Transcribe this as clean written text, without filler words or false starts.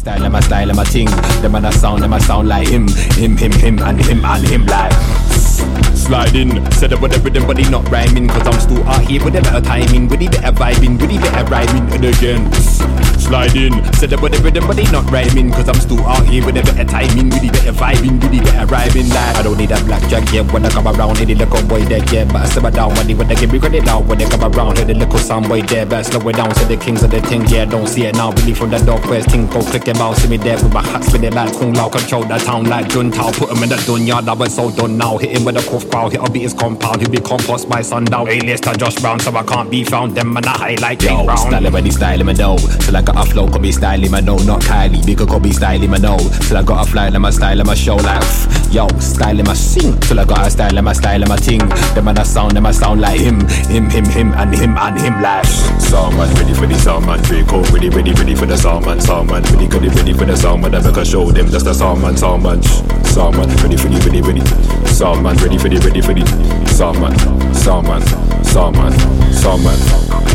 style and my ting. Them and I sound like him, and him like. Slide in, said it with the rhythm but he not rhyming. Cause I'm still out here with the better timing, with the better vibing, with the better rhyming. And again, slide in, said it with the rhythm but he not rhyming. Cause I'm still out here with the better timing, with the better vibing, with the better rhyming. Like I don't need a blackjack, yeah, when I come around. Hit the little boy there, yeah, but I step down when they give me credit now. When they come around, hit the little sound boy there, but slow it down. Say the kings of the thing, yeah, don't see it now. Really from the dog first thing, go click them out. See me there with my hat spinning like Kung Lao. Control the town like Jun Tao. Put him in the dunya, that was so done now. Hit him with a cuff crowd, hit a beat his compound. He'll be compost by sundown. A-list to Josh Brown, so I can't be found. Them man I high like King Brown. Style him when he style him, I know. Till I got a flow, could be styling, I know. Not Kylie, bigger could be styling, I know. Till I got a fly, let my style him, I show like yo, style him, I sing. Till I got a style him, I ting. Them man I sound like him, and him like. Soundman ready for the soundman, Draco ready for the soundman, ready for the soundman. I make a show them that's the soundman, ready for the soundman, ready for the soundman.